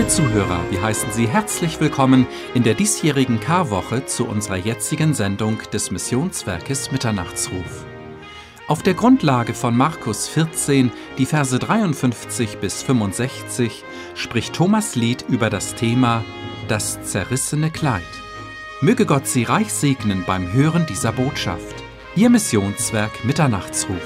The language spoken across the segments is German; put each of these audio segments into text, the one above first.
Liebe Zuhörer, wir heißen Sie herzlich willkommen in der diesjährigen Karwoche zu unserer jetzigen Sendung des Missionswerkes Mitternachtsruf. Auf der Grundlage von Markus 14, die Verse 53 bis 65, spricht Thomas Lied über das Thema Das zerrissene Kleid. Möge Gott Sie reich segnen beim Hören dieser Botschaft. Ihr Missionswerk Mitternachtsruf.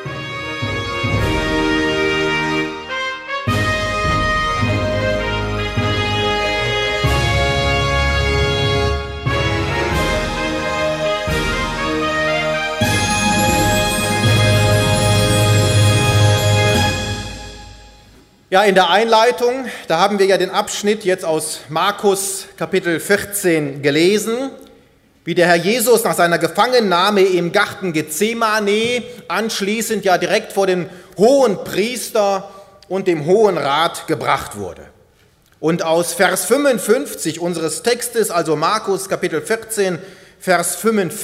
Ja, in der Einleitung, da haben wir ja den Abschnitt jetzt aus Markus Kapitel 14 gelesen, wie der Herr Jesus nach seiner Gefangennahme im Garten Gethsemane anschließend ja direkt vor den Hohenpriester und dem Hohen Rat gebracht wurde. Und aus Vers 55 unseres Textes, also Markus Kapitel 14, Vers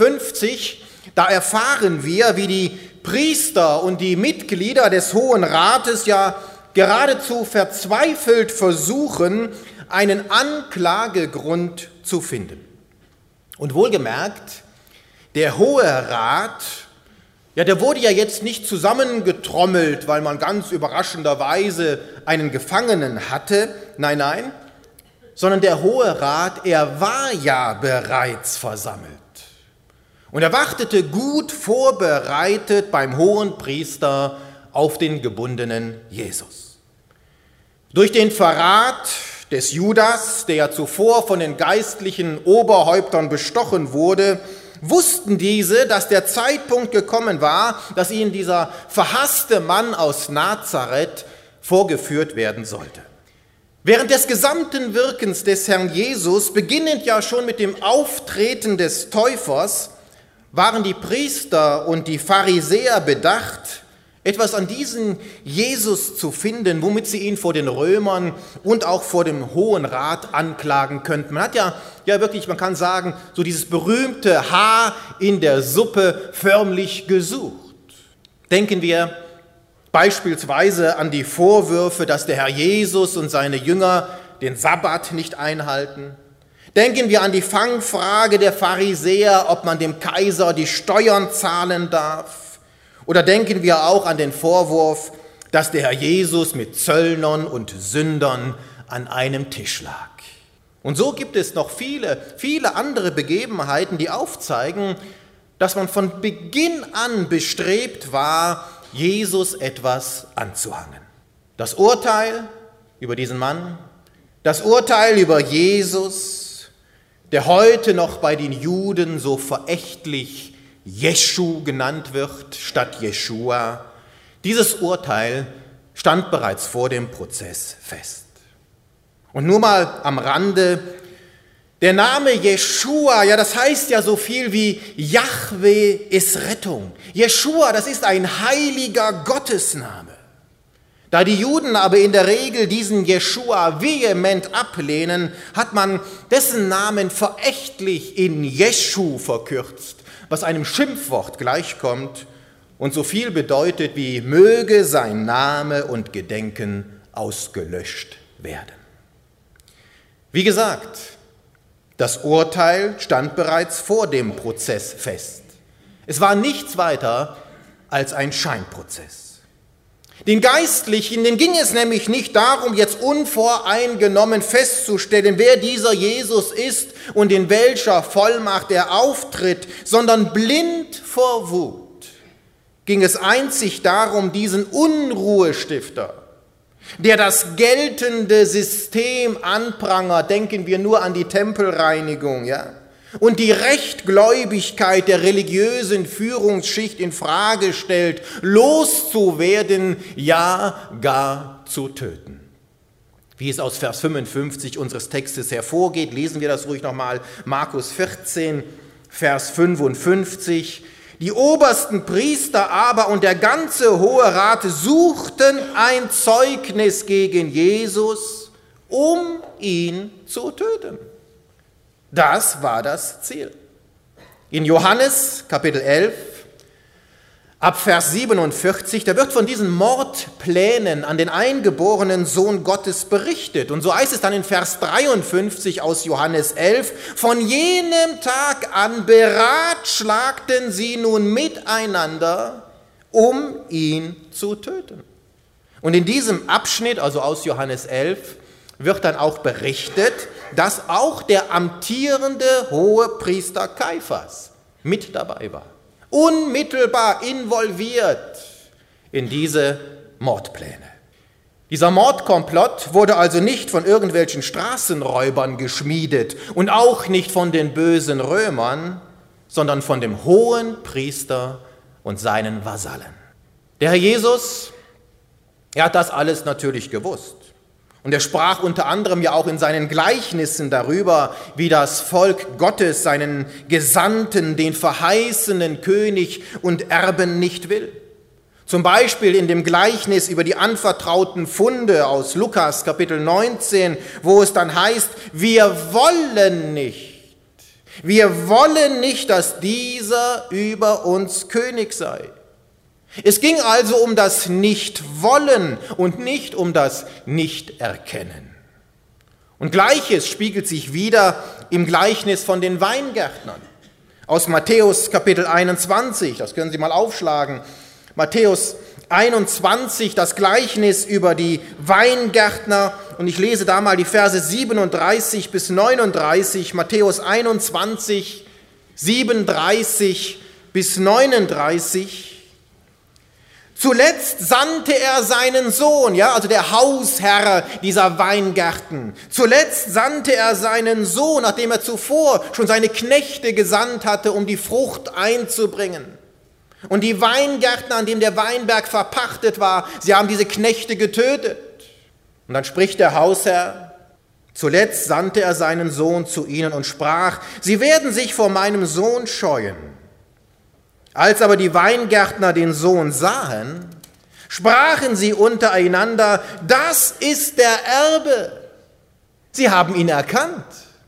55, da erfahren wir, wie die Priester und die Mitglieder des Hohen Rates ja geradezu verzweifelt versuchen, einen Anklagegrund zu finden. Und wohlgemerkt, der Hohe Rat, ja, der wurde ja jetzt nicht zusammengetrommelt, weil man ganz überraschenderweise einen Gefangenen hatte. Nein, nein, sondern der Hohe Rat, er war ja bereits versammelt. Und er wartete gut vorbereitet beim Hohenpriester auf den gebundenen Jesus. Durch den Verrat des Judas, der ja zuvor von den geistlichen Oberhäuptern bestochen wurde, wussten diese, dass der Zeitpunkt gekommen war, dass ihnen dieser verhasste Mann aus Nazareth vorgeführt werden sollte. Während des gesamten Wirkens des Herrn Jesus, beginnend ja schon mit dem Auftreten des Täufers, waren die Priester und die Pharisäer bedacht, etwas an diesen Jesus zu finden, womit sie ihn vor den Römern und auch vor dem Hohen Rat anklagen könnten. Man hat ja wirklich, man kann sagen, so dieses berühmte Haar in der Suppe förmlich gesucht. Denken wir beispielsweise an die Vorwürfe, dass der Herr Jesus und seine Jünger den Sabbat nicht einhalten. Denken wir an die Fangfrage der Pharisäer, ob man dem Kaiser die Steuern zahlen darf. Oder denken wir auch an den Vorwurf, dass der Herr Jesus mit Zöllnern und Sündern an einem Tisch lag. Und so gibt es noch viele, viele andere Begebenheiten, die aufzeigen, dass man von Beginn an bestrebt war, Jesus etwas anzuhangen. Das Urteil über diesen Mann, das Urteil über Jesus, der heute noch bei den Juden so verächtlich Jeschu genannt wird statt Jeschua. Dieses Urteil stand bereits vor dem Prozess fest. Und nur mal am Rande, der Name Jeschua, ja, das heißt ja so viel wie Jahwe ist Rettung. Jeschua, das ist ein heiliger Gottesname. Da die Juden aber in der Regel diesen Jeschua vehement ablehnen, hat man dessen Namen verächtlich in Jeschu verkürzt, was einem Schimpfwort gleichkommt und so viel bedeutet wie möge sein Name und Gedenken ausgelöscht werden. Wie gesagt, das Urteil stand bereits vor dem Prozess fest. Es war nichts weiter als ein Scheinprozess. Den Geistlichen, denen ging es nämlich nicht darum, jetzt unvoreingenommen festzustellen, wer dieser Jesus ist und in welcher Vollmacht er auftritt, sondern blind vor Wut ging es einzig darum, diesen Unruhestifter, der das geltende System anprangert, denken wir nur an die Tempelreinigung, ja, und die Rechtgläubigkeit der religiösen Führungsschicht in Frage stellt, loszuwerden, ja gar zu töten. Wie es aus Vers 55 unseres Textes hervorgeht, lesen wir das ruhig nochmal, Markus 14, Vers 55. Die obersten Priester aber und der ganze Hohe Rat suchten ein Zeugnis gegen Jesus, um ihn zu töten. Das war das Ziel. In Johannes Kapitel 11, Ab Vers 47, da wird von diesen Mordplänen an den eingeborenen Sohn Gottes berichtet. Und so heißt es dann in Vers 53 aus Johannes 11, von jenem Tag an beratschlagten sie nun miteinander, um ihn zu töten. Und in diesem Abschnitt, also aus Johannes 11, wird dann auch berichtet, dass auch der amtierende Hohepriester Kaiphas mit dabei war. Unmittelbar involviert in diese Mordpläne. Dieser Mordkomplott wurde also nicht von irgendwelchen Straßenräubern geschmiedet und auch nicht von den bösen Römern, sondern von dem hohen Priester und seinen Vasallen. Der Herr Jesus, er hat das alles natürlich gewusst. Und er sprach unter anderem ja auch in seinen Gleichnissen darüber, wie das Volk Gottes seinen Gesandten, den verheißenen König und Erben nicht will. Zum Beispiel in dem Gleichnis über die anvertrauten Funde aus Lukas Kapitel 19, wo es dann heißt, wir wollen nicht, dass dieser über uns König sei. Es ging also um das Nicht-Wollen und nicht um das Nicht-Erkennen. Und Gleiches spiegelt sich wieder im Gleichnis von den Weingärtnern. Aus Matthäus Kapitel 21, das können Sie mal aufschlagen. Matthäus 21, das Gleichnis über die Weingärtner. Und ich lese da mal die Verse 37 bis 39. Matthäus 21, 37 bis 39. Zuletzt sandte er seinen Sohn, ja, also der Hausherr dieser Weingärten. Zuletzt sandte er seinen Sohn, nachdem er zuvor schon seine Knechte gesandt hatte, um die Frucht einzubringen. Und die Weingärtner, an denen der Weinberg verpachtet war, sie haben diese Knechte getötet. Und dann spricht der Hausherr, zuletzt sandte er seinen Sohn zu ihnen und sprach, sie werden sich vor meinem Sohn scheuen. Als aber die Weingärtner den Sohn sahen, sprachen sie untereinander, das ist der Erbe. Sie haben ihn erkannt.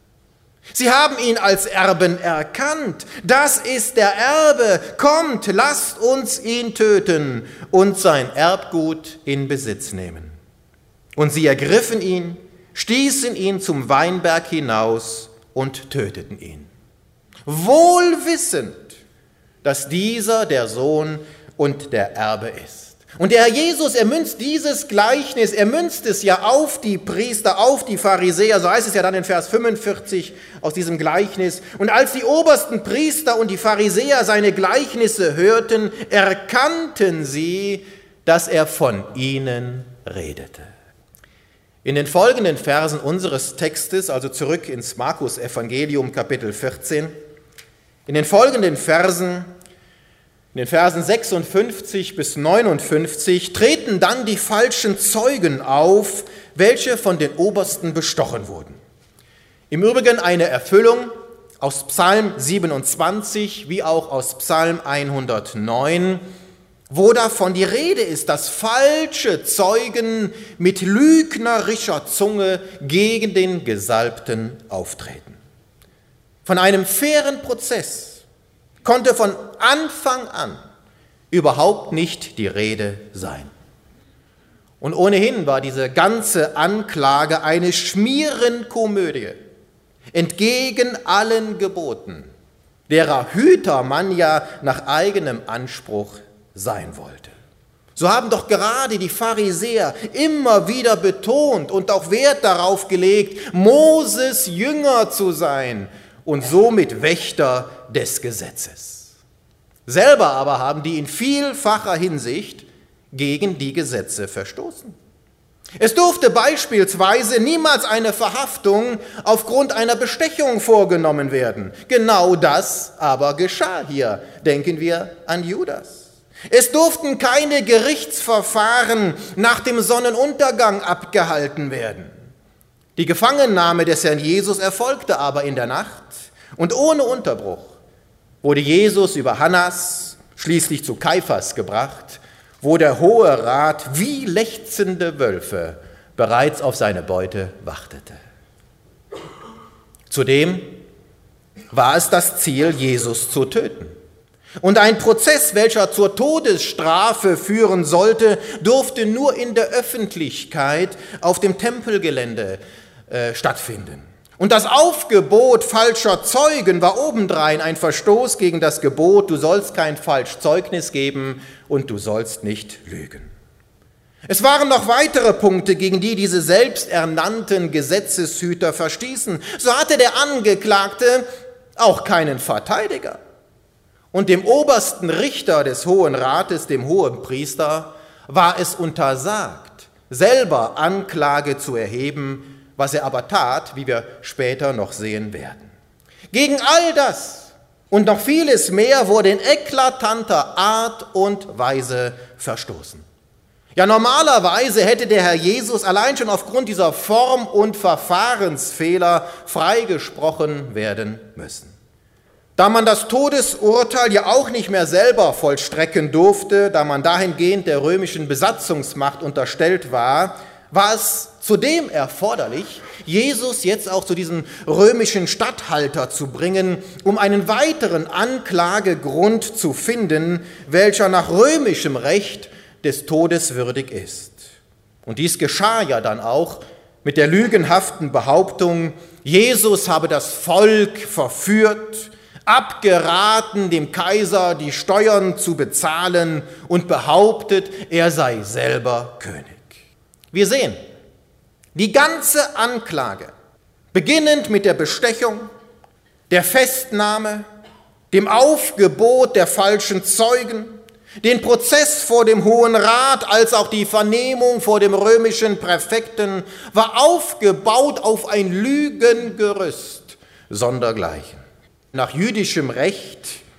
Sie haben ihn als Erben erkannt. Das ist der Erbe. Kommt, lasst uns ihn töten und sein Erbgut in Besitz nehmen. Und sie ergriffen ihn, stießen ihn zum Weinberg hinaus und töteten ihn. Wohl wissend, dass dieser der Sohn und der Erbe ist. Und der Herr Jesus, er münzt dieses Gleichnis, er münzt es ja auf die Priester, auf die Pharisäer, so heißt es ja dann in Vers 45 aus diesem Gleichnis. Und als die obersten Priester und die Pharisäer seine Gleichnisse hörten, erkannten sie, dass er von ihnen redete. In den folgenden Versen unseres Textes, also zurück ins Markus-Evangelium, Kapitel 14, in den folgenden Versen, in den Versen 56 bis 59, treten dann die falschen Zeugen auf, welche von den Obersten bestochen wurden. Im Übrigen eine Erfüllung aus Psalm 27 wie auch aus Psalm 109, wo davon die Rede ist, dass falsche Zeugen mit lügnerischer Zunge gegen den Gesalbten auftreten. Von einem fairen Prozess konnte von Anfang an überhaupt nicht die Rede sein. Und ohnehin war diese ganze Anklage eine Schmierenkomödie, entgegen allen Geboten, derer Hüter man ja nach eigenem Anspruch sein wollte. So haben doch gerade die Pharisäer immer wieder betont und auch Wert darauf gelegt, Moses Jünger zu sein und somit Wächter des Gesetzes. Selber aber haben die in vielfacher Hinsicht gegen die Gesetze verstoßen. Es durfte beispielsweise niemals eine Verhaftung aufgrund einer Bestechung vorgenommen werden. Genau das aber geschah hier. Denken wir an Judas. Es durften keine Gerichtsverfahren nach dem Sonnenuntergang abgehalten werden. Die Gefangennahme des Herrn Jesus erfolgte aber in der Nacht und ohne Unterbruch wurde Jesus über Hannas schließlich zu Kaiphas gebracht, wo der Hohe Rat wie lechzende Wölfe bereits auf seine Beute wartete. Zudem war es das Ziel, Jesus zu töten. Und ein Prozess, welcher zur Todesstrafe führen sollte, durfte nur in der Öffentlichkeit auf dem Tempelgelände stattfinden. Und das Aufgebot falscher Zeugen war obendrein ein Verstoß gegen das Gebot, du sollst kein Falschzeugnis geben und du sollst nicht lügen. Es waren noch weitere Punkte, gegen die diese selbsternannten Gesetzeshüter verstießen. So hatte der Angeklagte auch keinen Verteidiger. Und dem obersten Richter des Hohen Rates, dem Hohenpriester, war es untersagt, selber Anklage zu erheben, was er aber tat, wie wir später noch sehen werden. Gegen all das und noch vieles mehr wurde in eklatanter Art und Weise verstoßen. Ja, normalerweise hätte der Herr Jesus allein schon aufgrund dieser Form- und Verfahrensfehler freigesprochen werden müssen. Da man das Todesurteil ja auch nicht mehr selber vollstrecken durfte, da man dahingehend der römischen Besatzungsmacht unterstellt war, war es zudem erforderlich, Jesus jetzt auch zu diesem römischen Statthalter zu bringen, um einen weiteren Anklagegrund zu finden, welcher nach römischem Recht des Todes würdig ist. Und dies geschah ja dann auch mit der lügenhaften Behauptung, Jesus habe das Volk verführt, abgeraten, dem Kaiser die Steuern zu bezahlen und behauptet, er sei selber König. Wir sehen, die ganze Anklage, beginnend mit der Bestechung, der Festnahme, dem Aufgebot der falschen Zeugen, den Prozess vor dem Hohen Rat als auch die Vernehmung vor dem römischen Präfekten war aufgebaut auf ein Lügengerüst sondergleichen. Nach jüdischem Recht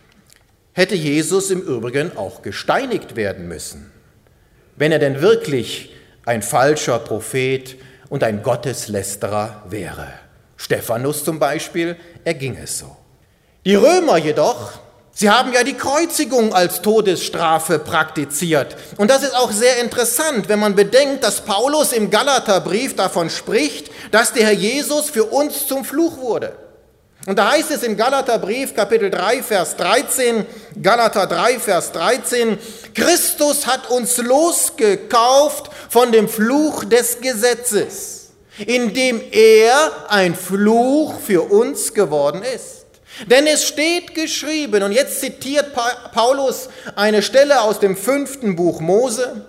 hätte Jesus im Übrigen auch gesteinigt werden müssen, wenn er denn wirklich ein falscher Prophet und ein Gotteslästerer wäre. Stephanus zum Beispiel, erging es so. Die Römer jedoch, sie haben ja die Kreuzigung als Todesstrafe praktiziert. Und das ist auch sehr interessant, wenn man bedenkt, dass Paulus im Galaterbrief davon spricht, dass der Herr Jesus für uns zum Fluch wurde. Und da heißt es im Galaterbrief, Kapitel 3, Vers 13, Galater 3, Vers 13, Christus hat uns losgekauft von dem Fluch des Gesetzes, indem er ein Fluch für uns geworden ist. Denn es steht geschrieben, und jetzt zitiert Paulus eine Stelle aus dem 5. Buch Mose,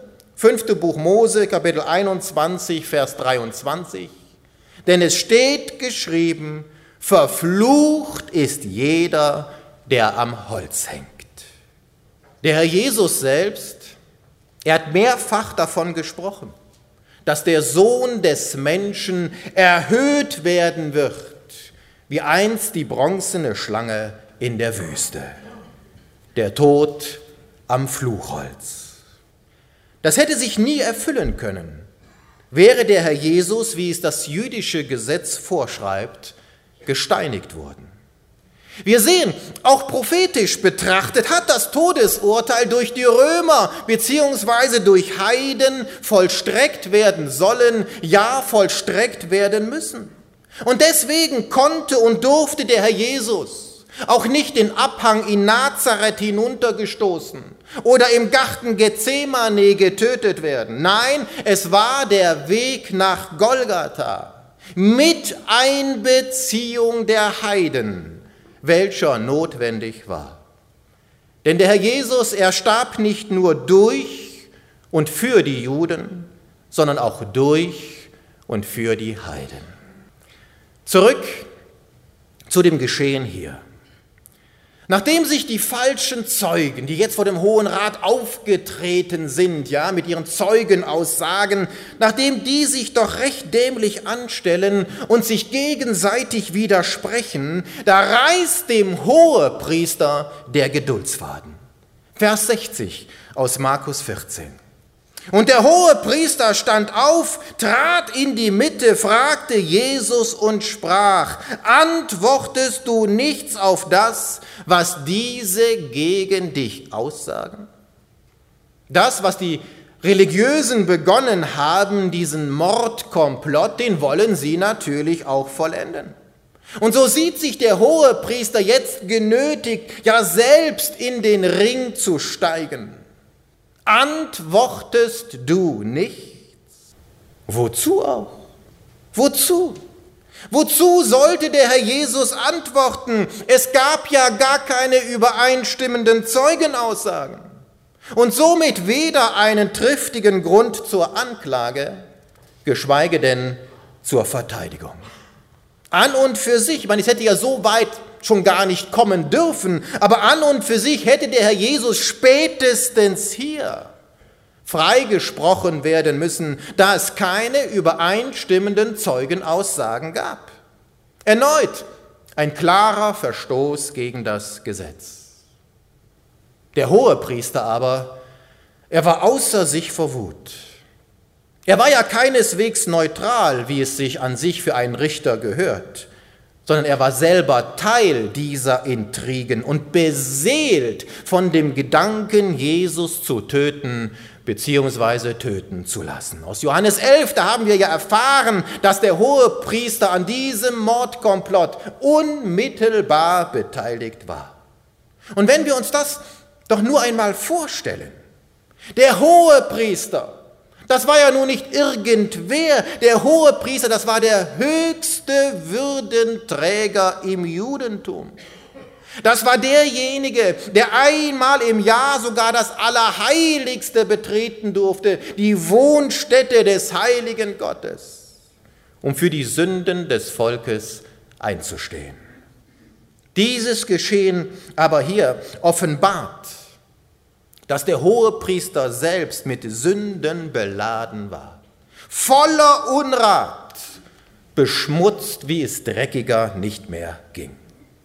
Kapitel 21, Vers 23, denn es steht geschrieben, verflucht ist jeder, der am Holz hängt. Der Herr Jesus selbst, er hat mehrfach davon gesprochen, dass der Sohn des Menschen erhöht werden wird, wie einst die bronzene Schlange in der Wüste. Der Tod am Fluchholz. Das hätte sich nie erfüllen können, wäre der Herr Jesus, wie es das jüdische Gesetz vorschreibt, gesteinigt worden. Wir sehen, auch prophetisch betrachtet hat das Todesurteil durch die Römer bzw. durch Heiden vollstreckt werden sollen, ja vollstreckt werden müssen. Und deswegen konnte und durfte der Herr Jesus auch nicht den Abhang in Nazareth hinuntergestoßen oder im Garten Gethsemane getötet werden. Nein, es war der Weg nach Golgatha mit Einbeziehung der Heiden, welcher notwendig war. Denn der Herr Jesus, er starb nicht nur durch und für die Juden, sondern auch durch und für die Heiden. Zurück zu dem Geschehen hier. Nachdem sich die falschen Zeugen, die jetzt vor dem Hohen Rat aufgetreten sind, ja, mit ihren Zeugenaussagen, nachdem die sich doch recht dämlich anstellen und sich gegenseitig widersprechen, da reißt dem Hohepriester der Geduldsfaden. Vers 60 aus Markus 14. Und der Hohepriester stand auf, trat in die Mitte, fragte Jesus und sprach, antwortest du nichts auf das, was diese gegen dich aussagen? Das, was die Religiösen begonnen haben, diesen Mordkomplott, den wollen sie natürlich auch vollenden. Und so sieht sich der Hohepriester jetzt genötigt, ja selbst in den Ring zu steigen. Antwortest du nichts? Wozu auch? Wozu? Wozu sollte der Herr Jesus antworten? Es gab ja gar keine übereinstimmenden Zeugenaussagen und somit weder einen triftigen Grund zur Anklage, geschweige denn zur Verteidigung. An und für sich, ich meine, es hätte ja so weit schon gar nicht kommen dürfen, aber an und für sich hätte der Herr Jesus spätestens hier freigesprochen werden müssen, da es keine übereinstimmenden Zeugenaussagen gab. Erneut ein klarer Verstoß gegen das Gesetz. Der Hohepriester aber, er war außer sich vor Wut. Er war ja keineswegs neutral, wie es sich an sich für einen Richter gehört, sondern er war selber Teil dieser Intrigen und beseelt von dem Gedanken, Jesus zu töten bzw. töten zu lassen. Aus Johannes 11, da haben wir ja erfahren, dass der Hohepriester an diesem Mordkomplott unmittelbar beteiligt war. Und wenn wir uns das doch nur einmal vorstellen, der Hohepriester, das war ja nun nicht irgendwer, der Hohepriester, das war der höchste Würdenträger im Judentum. Das war derjenige, der einmal im Jahr sogar das Allerheiligste betreten durfte, die Wohnstätte des heiligen Gottes, um für die Sünden des Volkes einzustehen. Dieses Geschehen aber hier offenbart, dass der Hohepriester selbst mit Sünden beladen war, voller Unrat, beschmutzt, wie es dreckiger nicht mehr ging.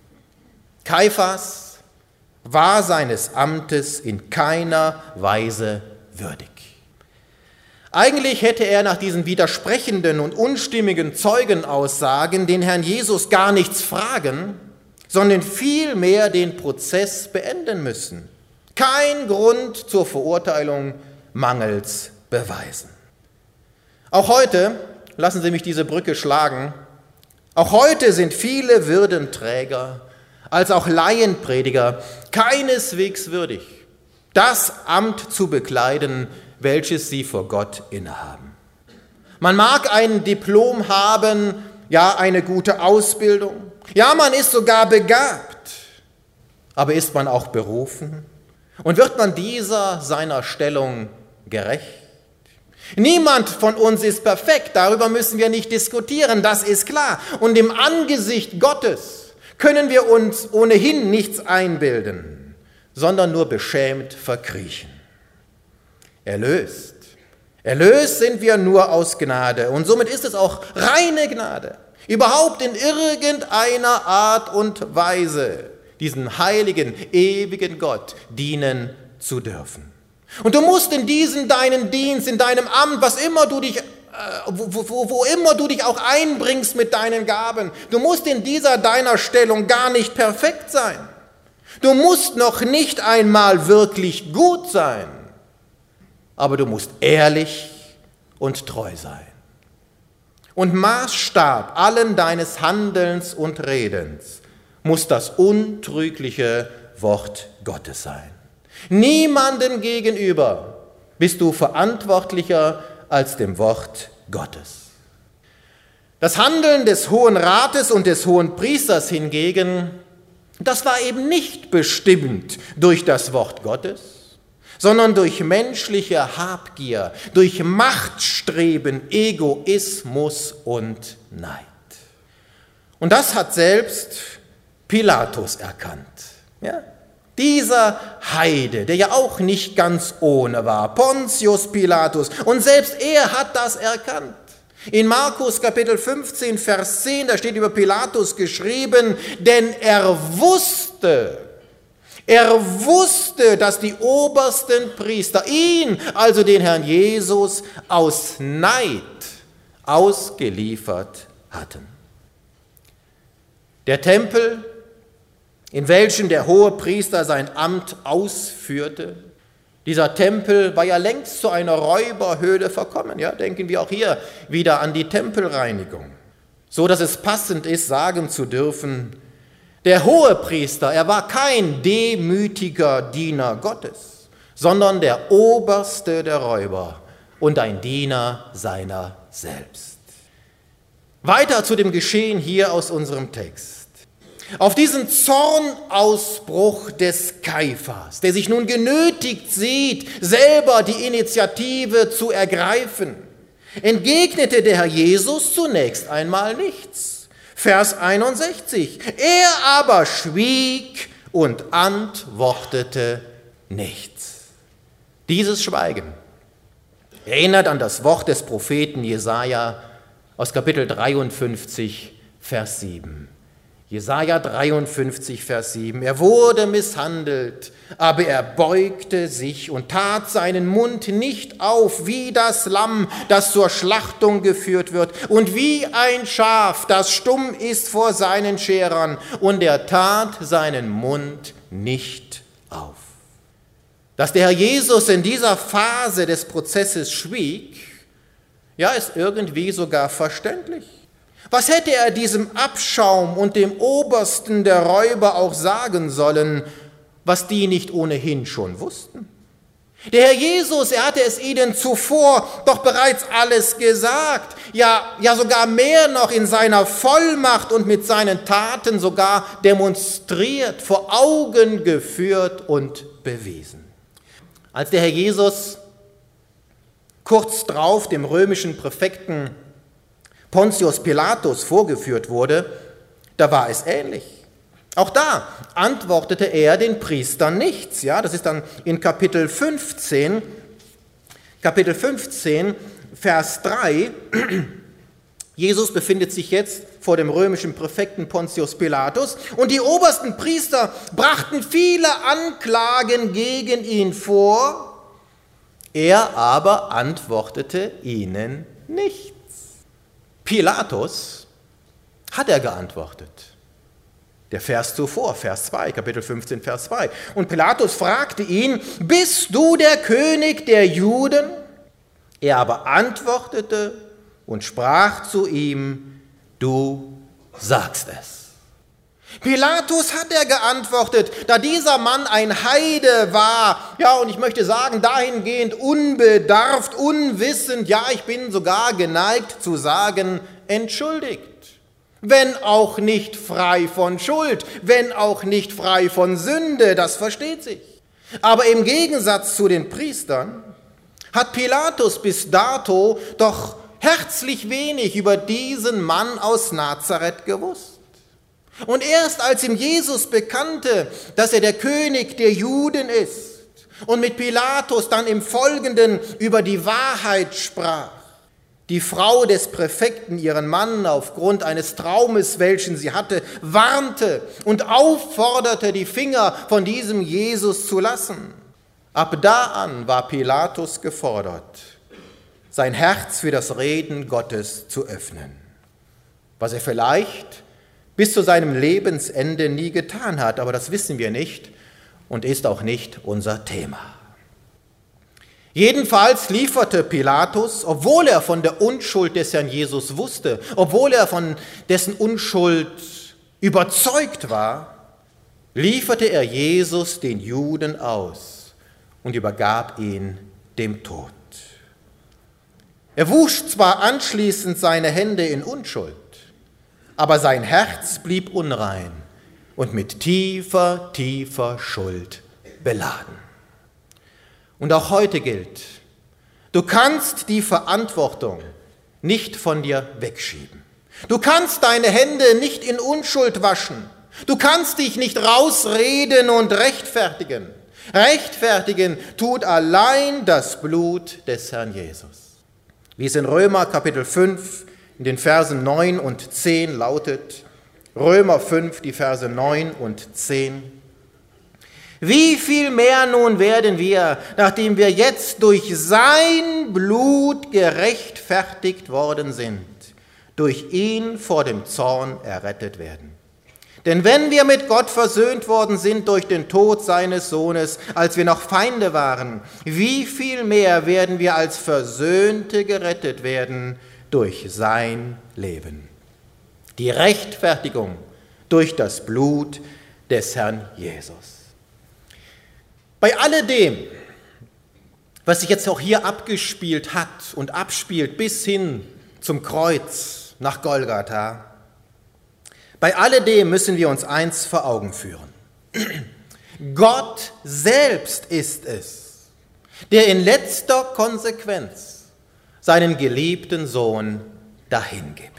Kaiphas war seines Amtes in keiner Weise würdig. Eigentlich hätte er nach diesen widersprechenden und unstimmigen Zeugenaussagen den Herrn Jesus gar nichts fragen, sondern vielmehr den Prozess beenden müssen. Kein Grund zur Verurteilung mangels Beweisen. Auch heute, lassen Sie mich diese Brücke schlagen, auch heute sind viele Würdenträger als auch Laienprediger keineswegs würdig, das Amt zu bekleiden, welches sie vor Gott innehaben. Man mag ein Diplom haben, ja eine gute Ausbildung, ja man ist sogar begabt, aber ist man auch berufen? Und wird man dieser seiner Stellung gerecht? Niemand von uns ist perfekt, darüber müssen wir nicht diskutieren, das ist klar. Und im Angesicht Gottes können wir uns ohnehin nichts einbilden, sondern nur beschämt verkriechen. Erlöst sind wir nur aus Gnade und somit ist es auch reine Gnade, überhaupt in irgendeiner Art und Weise diesen heiligen, ewigen Gott dienen zu dürfen. Und du musst in diesem deinen Dienst, in deinem Amt, wo immer du dich auch einbringst mit deinen Gaben, du musst in dieser deiner Stellung gar nicht perfekt sein. Du musst noch nicht einmal wirklich gut sein, aber du musst ehrlich und treu sein. Und Maßstab allen deines Handelns und Redens muss das untrügliche Wort Gottes sein. Niemandem gegenüber bist du verantwortlicher als dem Wort Gottes. Das Handeln des Hohen Rates und des Hohen Priesters hingegen, das war eben nicht bestimmt durch das Wort Gottes, sondern durch menschliche Habgier, durch Machtstreben, Egoismus und Neid. Und das hat selbst Pilatus erkannt. Ja? Dieser Heide, der ja auch nicht ganz ohne war, Pontius Pilatus, und selbst er hat das erkannt. In Markus Kapitel 15, Vers 10, da steht über Pilatus geschrieben, denn er wusste, dass die obersten Priester ihn, also den Herrn Jesus, aus Neid ausgeliefert hatten. Der Tempel, in welchem der Hohepriester sein Amt ausführte, dieser Tempel war ja längst zu einer Räuberhöhle verkommen. Ja? Denken wir auch hier wieder an die Tempelreinigung. so dass es passend ist, sagen zu dürfen, der Hohepriester, er war kein demütiger Diener Gottes, sondern der oberste der Räuber und ein Diener seiner selbst. Weiter zu dem Geschehen hier aus unserem Text. Auf diesen Zornausbruch des Kaiphas, der sich nun genötigt sieht, selber die Initiative zu ergreifen, entgegnete der Herr Jesus zunächst einmal nichts. Vers 61. Er aber schwieg und antwortete nichts. Dieses Schweigen erinnert an das Wort des Propheten Jesaja aus Kapitel 53, Vers 7. Jesaja 53, Vers 7. Er wurde misshandelt, aber er beugte sich und tat seinen Mund nicht auf, wie das Lamm, das zur Schlachtung geführt wird, und wie ein Schaf, das stumm ist vor seinen Scherern, und er tat seinen Mund nicht auf. Dass der Herr Jesus in dieser Phase des Prozesses schwieg, ja, ist irgendwie sogar verständlich. Was hätte er diesem Abschaum und dem Obersten der Räuber auch sagen sollen, was die nicht ohnehin schon wussten? Der Herr Jesus, er hatte es ihnen zuvor doch bereits alles gesagt, ja sogar mehr noch in seiner Vollmacht und mit seinen Taten sogar demonstriert, vor Augen geführt und bewiesen. Als der Herr Jesus kurz drauf dem römischen Präfekten Pontius Pilatus vorgeführt wurde, da war es ähnlich. Auch da antwortete er den Priestern nichts. Ja, das ist dann in Kapitel 15, Vers 3. Jesus befindet sich jetzt vor dem römischen Präfekten Pontius Pilatus und die obersten Priester brachten viele Anklagen gegen ihn vor. Er aber antwortete ihnen nichts. Pilatus hat er geantwortet. Der Vers zuvor, Vers 2, Kapitel 15, Vers 2. Und Pilatus fragte ihn, bist du der König der Juden? Er aber antwortete und sprach zu ihm, du sagst es. Pilatus hat er geantwortet, da dieser Mann ein Heide war, ja, und ich möchte sagen, dahingehend unbedarft, unwissend, ja, ich bin sogar geneigt zu sagen, entschuldigt. Wenn auch nicht frei von Schuld, wenn auch nicht frei von Sünde, das versteht sich. Aber im Gegensatz zu den Priestern hat Pilatus bis dato doch herzlich wenig über diesen Mann aus Nazareth gewusst. Und erst als ihm Jesus bekannte, dass er der König der Juden ist und mit Pilatus dann im Folgenden über die Wahrheit sprach, die Frau des Präfekten ihren Mann aufgrund eines Traumes, welchen sie hatte, warnte und aufforderte, die Finger von diesem Jesus zu lassen. Ab da an war Pilatus gefordert, sein Herz für das Reden Gottes zu öffnen, was er vielleicht bis zu seinem Lebensende nie getan hat, aber das wissen wir nicht und ist auch nicht unser Thema. Jedenfalls lieferte Pilatus, obwohl er von der Unschuld des Herrn Jesus wusste, obwohl er von dessen Unschuld überzeugt war, lieferte er Jesus den Juden aus und übergab ihn dem Tod. Er wusch zwar anschließend seine Hände in Unschuld, aber sein Herz blieb unrein und mit tiefer, tiefer Schuld beladen. Und auch heute gilt, du kannst die Verantwortung nicht von dir wegschieben. Du kannst deine Hände nicht in Unschuld waschen. Du kannst dich nicht rausreden und rechtfertigen. Rechtfertigen tut allein das Blut des Herrn Jesus. Wie es in Römer Kapitel 5 in den Versen 9 und 10 lautet, Römer 5, die Verse 9 und 10. Wie viel mehr nun werden wir, nachdem wir jetzt durch sein Blut gerechtfertigt worden sind, durch ihn vor dem Zorn errettet werden. Denn wenn wir mit Gott versöhnt worden sind durch den Tod seines Sohnes, als wir noch Feinde waren, wie viel mehr werden wir als Versöhnte gerettet werden durch sein Leben. Die Rechtfertigung durch das Blut des Herrn Jesus. Bei alledem, was sich jetzt auch hier abgespielt hat und abspielt bis hin zum Kreuz nach Golgatha, bei alledem müssen wir uns eins vor Augen führen. Gott selbst ist es, der in letzter Konsequenz seinen geliebten Sohn dahingibt.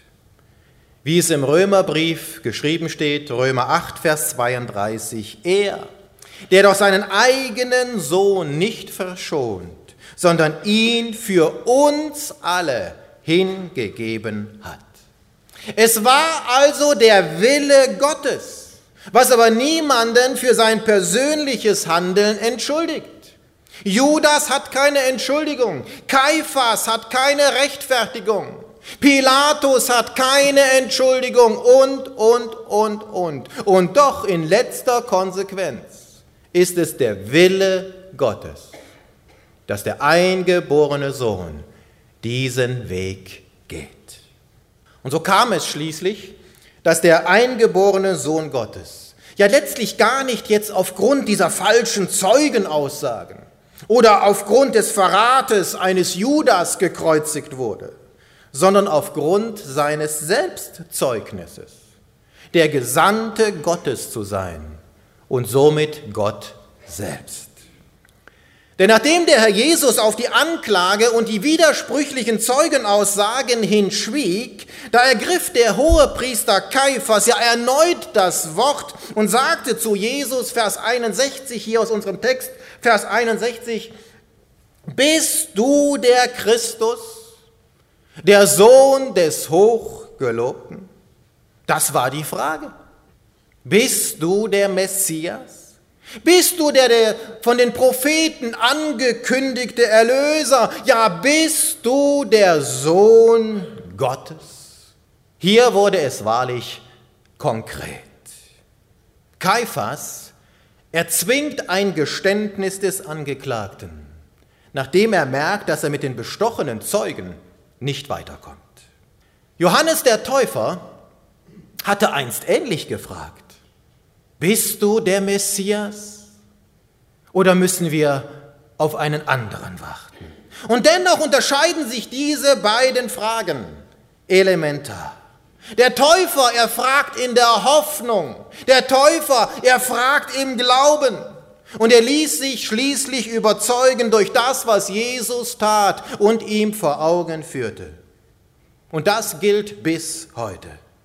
Wie es im Römerbrief geschrieben steht, Römer 8, Vers 32, er, der doch seinen eigenen Sohn nicht verschont, sondern ihn für uns alle hingegeben hat. Es war also der Wille Gottes, was aber niemanden für sein persönliches Handeln entschuldigt. Judas hat keine Entschuldigung, Kaiphas hat keine Rechtfertigung, Pilatus hat keine Entschuldigung und. Und doch in letzter Konsequenz ist es der Wille Gottes, dass der eingeborene Sohn diesen Weg geht. Und so kam es schließlich, dass der eingeborene Sohn Gottes ja letztlich gar nicht jetzt aufgrund dieser falschen Zeugenaussagen oder aufgrund des Verrates eines Judas gekreuzigt wurde, sondern aufgrund seines Selbstzeugnisses, der Gesandte Gottes zu sein und somit Gott selbst. Denn nachdem der Herr Jesus auf die Anklage und die widersprüchlichen Zeugenaussagen hinschwieg, da ergriff der Hohepriester Kaiphas ja erneut das Wort und sagte zu Jesus, Vers 61 hier aus unserem Text, Vers 61, bist du der Christus, der Sohn des Hochgelobten? Das war die Frage. Bist du der Messias? Bist du der von den Propheten angekündigte Erlöser? Ja, bist du der Sohn Gottes? Hier wurde es wahrlich konkret. Kaiphas erzwingt ein Geständnis des Angeklagten, nachdem er merkt, dass er mit den bestochenen Zeugen nicht weiterkommt. Johannes der Täufer hatte einst ähnlich gefragt, bist du der Messias oder müssen wir auf einen anderen warten? Und dennoch unterscheiden sich diese beiden Fragen elementar. Der Täufer, er fragt in der Hoffnung. Der Täufer, er fragt im Glauben. Und er ließ sich schließlich überzeugen durch das, was Jesus tat und ihm vor Augen führte. Und das gilt bis heute.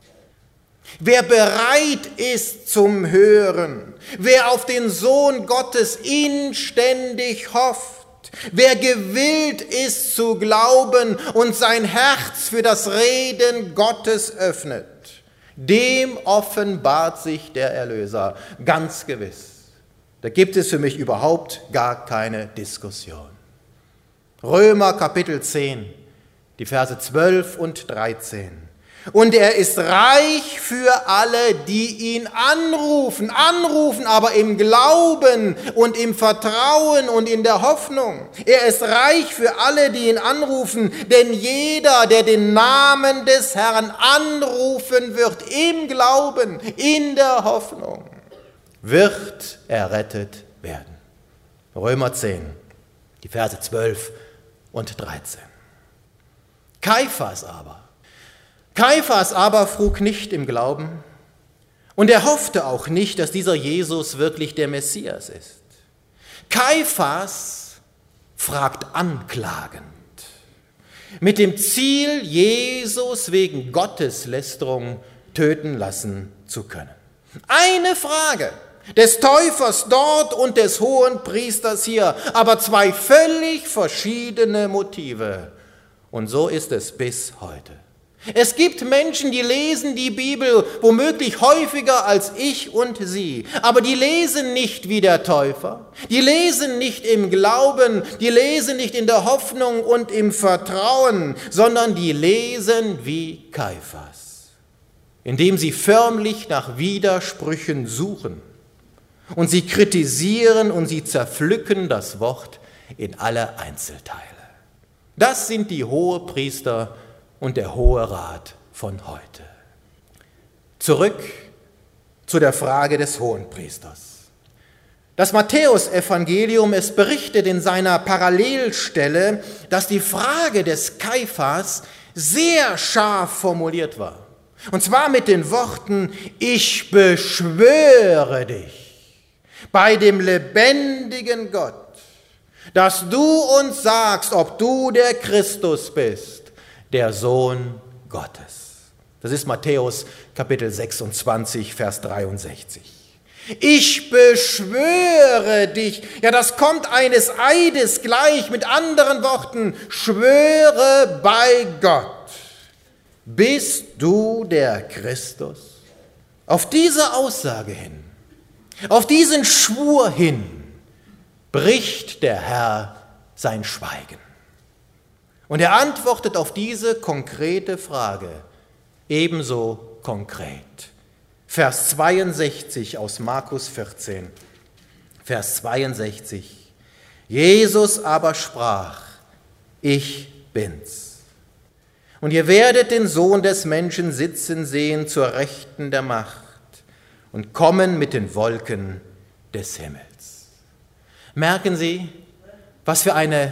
Wer bereit ist zum Hören, wer auf den Sohn Gottes inständig hofft, wer gewillt ist zu glauben und sein Herz für das Reden Gottes öffnet, dem offenbart sich der Erlöser, ganz gewiss. Da gibt es für mich überhaupt gar keine Diskussion. Römer Kapitel 10, die Verse 12 und 13. Und er ist reich für alle, die ihn anrufen, aber im Glauben und im Vertrauen und in der Hoffnung. Er ist reich für alle, die ihn anrufen, denn jeder, der den Namen des Herrn anrufen wird, im Glauben, in der Hoffnung, wird errettet werden. Römer 10, die Verse 12 und 13. Kaiphas aber frug nicht im Glauben und er hoffte auch nicht, dass dieser Jesus wirklich der Messias ist. Kaiphas fragt anklagend, mit dem Ziel, Jesus wegen Gotteslästerung töten lassen zu können. Eine Frage des Täufers dort und des Hohenpriesters hier, aber zwei völlig verschiedene Motive. Und so ist es bis heute. Es gibt Menschen, die lesen die Bibel womöglich häufiger als ich und Sie, aber die lesen nicht wie der Täufer, die lesen nicht im Glauben, die lesen nicht in der Hoffnung und im Vertrauen, sondern die lesen wie Kaiphas, indem sie förmlich nach Widersprüchen suchen und sie kritisieren und sie zerpflücken das Wort in alle Einzelteile. Das sind die Hohepriester und der Hohe Rat von heute. Zurück zu der Frage des Hohenpriesters. Das Matthäusevangelium, es berichtet in seiner Parallelstelle, dass die Frage des Kaiphas sehr scharf formuliert war. Und zwar mit den Worten: Ich beschwöre dich bei dem lebendigen Gott, dass du uns sagst, ob du der Christus bist, der Sohn Gottes. Das ist Matthäus Kapitel 26, Vers 63. Ich beschwöre dich. Ja, das kommt eines Eides gleich. Mit anderen Worten, schwöre bei Gott. Bist du der Christus? Auf diese Aussage hin, auf diesen Schwur hin, bricht der Herr sein Schweigen. Und er antwortet auf diese konkrete Frage ebenso konkret. Vers 62 aus Markus 14, Vers 62. Jesus aber sprach: Ich bin's. Und ihr werdet den Sohn des Menschen sitzen sehen zur Rechten der Macht und kommen mit den Wolken des Himmels. Merken Sie, was für eine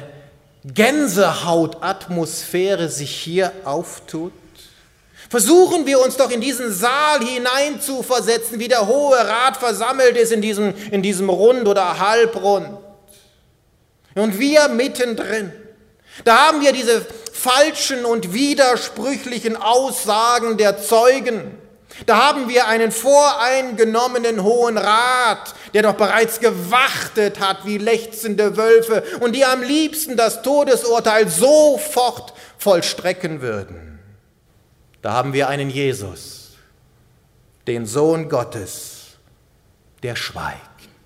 Gänsehautatmosphäre sich hier auftut? Versuchen wir uns doch in diesen Saal hineinzuversetzen, wie der Hohe Rat versammelt ist in diesem Rund oder Halbrund. Und wir mittendrin. Da haben wir diese falschen und widersprüchlichen Aussagen der Zeugen. Da haben wir einen voreingenommenen Hohen Rat, der doch bereits gewartet hat wie lechzende Wölfe und die am liebsten das Todesurteil sofort vollstrecken würden. Da haben wir einen Jesus, den Sohn Gottes, der schweigt.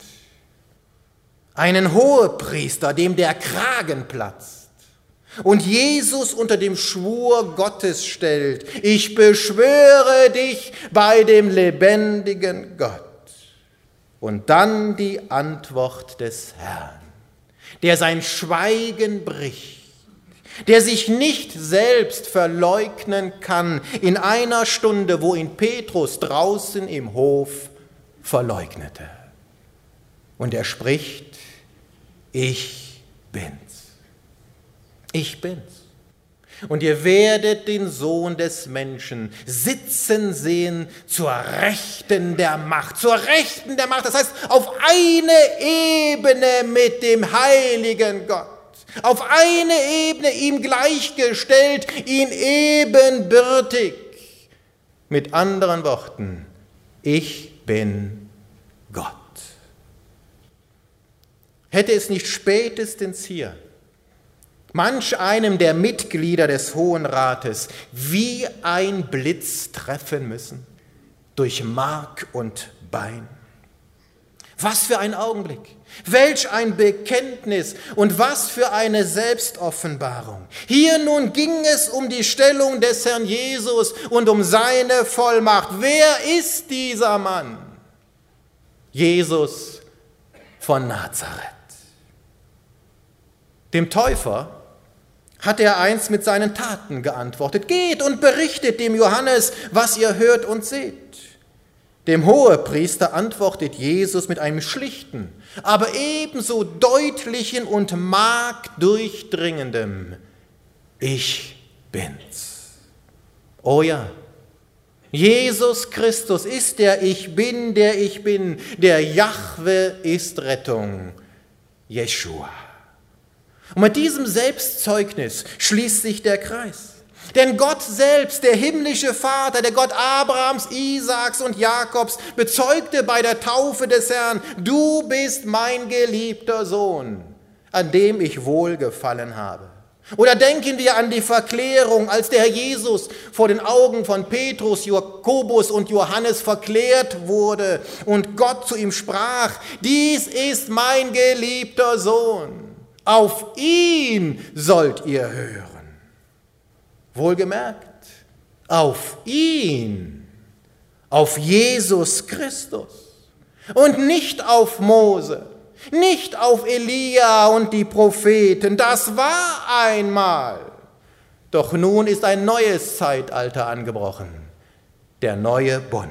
Einen Hohepriester, dem der Kragen platzt. Und Jesus unter dem Schwur Gottes stellt: Ich beschwöre dich bei dem lebendigen Gott. Und dann die Antwort des Herrn, der sein Schweigen bricht, der sich nicht selbst verleugnen kann in einer Stunde, wo ihn Petrus draußen im Hof verleugnete. Und er spricht: Ich bin's. Ich bin's. Und ihr werdet den Sohn des Menschen sitzen sehen zur Rechten der Macht. Zur Rechten der Macht, das heißt auf eine Ebene mit dem heiligen Gott. Auf eine Ebene ihm gleichgestellt, ihn ebenbürtig. Mit anderen Worten: Ich bin Gott. Hätte es nicht spätestens hier manch einem der Mitglieder des Hohen Rates wie ein Blitz treffen müssen, durch Mark und Bein? Was für ein Augenblick, welch ein Bekenntnis und was für eine Selbstoffenbarung. Hier nun ging es um die Stellung des Herrn Jesus und um seine Vollmacht. Wer ist dieser Mann? Jesus von Nazareth. Dem Täufer hat er einst mit seinen Taten geantwortet: Geht und berichtet dem Johannes, was ihr hört und seht. Dem Hohepriester antwortet Jesus mit einem schlichten, aber ebenso deutlichen und markdurchdringendem: Ich bin's. Oh ja, Jesus Christus ist der Ich Bin, der Ich Bin. Der Jahwe ist Rettung, Jeschua. Und mit diesem Selbstzeugnis schließt sich der Kreis. Denn Gott selbst, der himmlische Vater, der Gott Abrahams, Isaaks und Jakobs, bezeugte bei der Taufe des Herrn: Du bist mein geliebter Sohn, an dem ich wohlgefallen habe. Oder denken wir an die Verklärung, als der Herr Jesus vor den Augen von Petrus, Jakobus und Johannes verklärt wurde und Gott zu ihm sprach: Dies ist mein geliebter Sohn. Auf ihn sollt ihr hören. Wohlgemerkt, auf ihn, auf Jesus Christus und nicht auf Mose, nicht auf Elia und die Propheten. Das war einmal. Doch nun ist ein neues Zeitalter angebrochen. der neue Bund.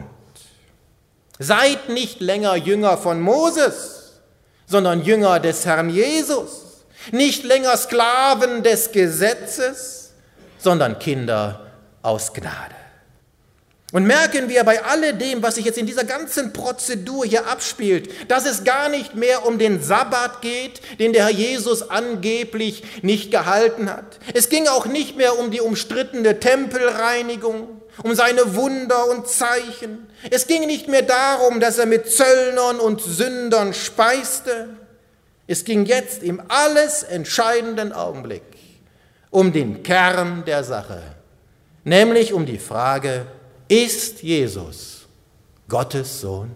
Seid nicht länger Jünger von Moses, sondern Jünger des Herrn Jesus. Nicht länger Sklaven des Gesetzes, sondern Kinder aus Gnade. Und merken wir bei alledem, was sich jetzt in dieser ganzen Prozedur hier abspielt, dass es gar nicht mehr um den Sabbat geht, den der Herr Jesus angeblich nicht gehalten hat. Es ging auch nicht mehr um die umstrittene Tempelreinigung, um seine Wunder und Zeichen. Es ging nicht mehr darum, dass er mit Zöllnern und Sündern speiste. Es ging jetzt im alles entscheidenden Augenblick um den Kern der Sache, nämlich um die Frage: Ist Jesus Gottes Sohn?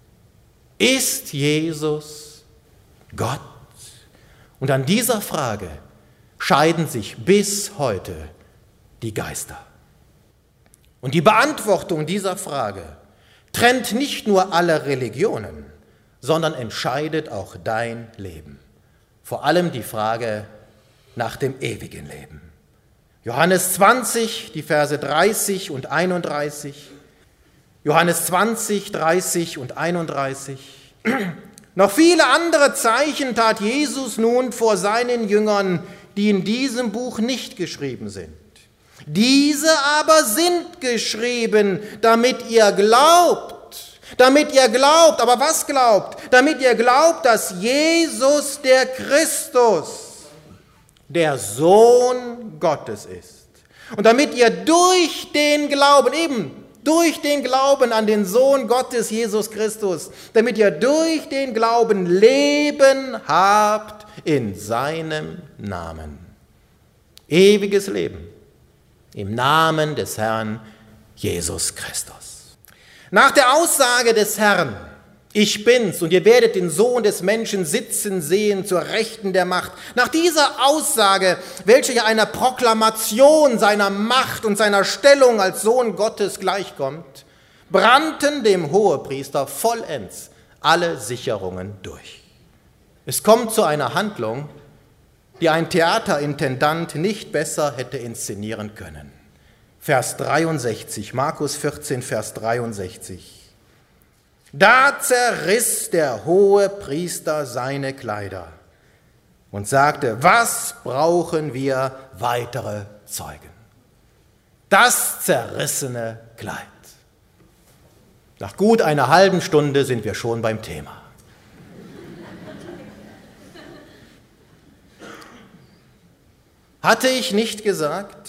Ist Jesus Gott? Und an dieser Frage scheiden sich bis heute die Geister. Und die Beantwortung dieser Frage trennt nicht nur alle Religionen, sondern entscheidet auch dein Leben. Vor allem die Frage nach dem ewigen Leben. Johannes 20, die Verse 30 und 31. Johannes 20, 30 und 31. Noch viele andere Zeichen tat Jesus nun vor seinen Jüngern, die in diesem Buch nicht geschrieben sind. Diese aber sind geschrieben, damit ihr glaubt. Damit ihr glaubt, aber was glaubt? Damit ihr glaubt, dass Jesus der Christus, der Sohn Gottes ist. Und damit ihr durch den Glauben, eben durch den Glauben an den Sohn Gottes, Jesus Christus, damit ihr durch den Glauben Leben habt in seinem Namen. Ewiges Leben im Namen des Herrn Jesus Christus. Nach der Aussage des Herrn: Ich bin's und ihr werdet den Sohn des Menschen sitzen sehen zur Rechten der Macht. Nach dieser Aussage, welche ja einer Proklamation seiner Macht und seiner Stellung als Sohn Gottes gleichkommt, brannten dem Hohepriester vollends alle Sicherungen durch. Es kommt zu einer Handlung, die ein Theaterintendant nicht besser hätte inszenieren können. Vers 63, Markus 14, Vers 63. Da zerriss der Hohepriester seine Kleider und sagte: Was brauchen wir weitere Zeugen? Das zerrissene Kleid. Nach gut einer halben Stunde sind wir schon beim Thema. Hatte ich nicht gesagt,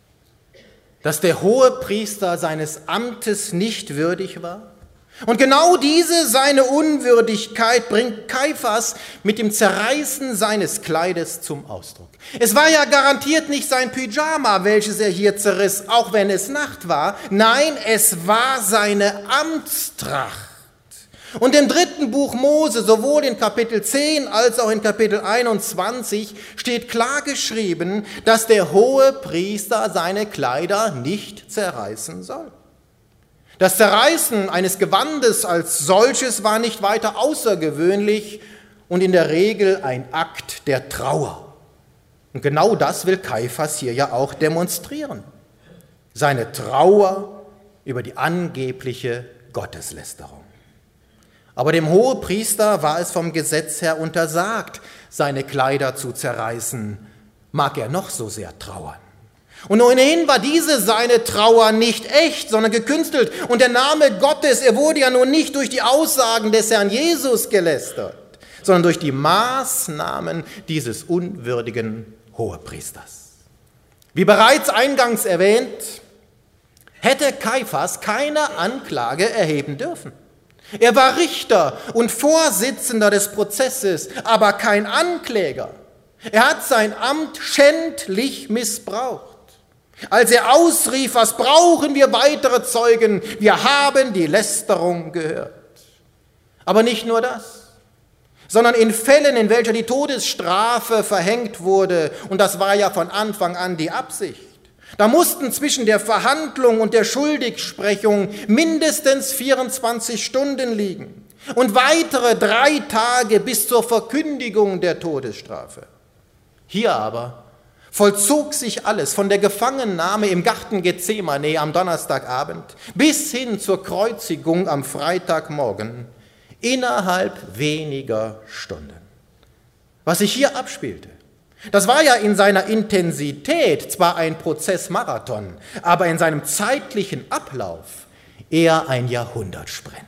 dass der Hohepriester seines Amtes nicht würdig war? Und genau diese seine Unwürdigkeit bringt Kaiphas mit dem Zerreißen seines Kleides zum Ausdruck. Es war ja garantiert nicht sein Pyjama, welches er hier zerriss, auch wenn es Nacht war. Nein, es war seine Amtstracht. Und im 3. Buch Mose, sowohl in Kapitel 10 als auch in Kapitel 21, steht klar geschrieben, dass der Hohepriester seine Kleider nicht zerreißen soll. Das Zerreißen eines Gewandes als solches war nicht weiter außergewöhnlich und in der Regel ein Akt der Trauer. Und genau das will Kaiphas hier ja auch demonstrieren. Seine Trauer über die angebliche Gotteslästerung. Aber dem Hohepriester war es vom Gesetz her untersagt, seine Kleider zu zerreißen, mag er noch so sehr trauern. Und ohnehin war diese seine Trauer nicht echt, sondern gekünstelt. Und der Name Gottes, er wurde ja nun nicht durch die Aussagen des Herrn Jesus gelästert, sondern durch die Maßnahmen dieses unwürdigen Hohepriesters. Wie bereits eingangs erwähnt, hätte Kaiphas keine Anklage erheben dürfen. Er war Richter und Vorsitzender des Prozesses, aber kein Ankläger. Er hat sein Amt schändlich missbraucht. Als er ausrief: Was brauchen wir weitere Zeugen? Wir haben die Lästerung gehört. Aber nicht nur das, sondern in Fällen, in welcher die Todesstrafe verhängt wurde, und das war ja von Anfang an die Absicht, da mussten zwischen der Verhandlung und der Schuldigsprechung mindestens 24 Stunden liegen und weitere 3 Tage bis zur Verkündigung der Todesstrafe. Hier aber vollzog sich alles von der Gefangennahme im Garten Gethsemane am Donnerstagabend bis hin zur Kreuzigung am Freitagmorgen innerhalb weniger Stunden. Was sich hier abspielte, das war ja in seiner Intensität zwar ein Prozessmarathon, aber in seinem zeitlichen Ablauf eher ein Jahrhundertsprint.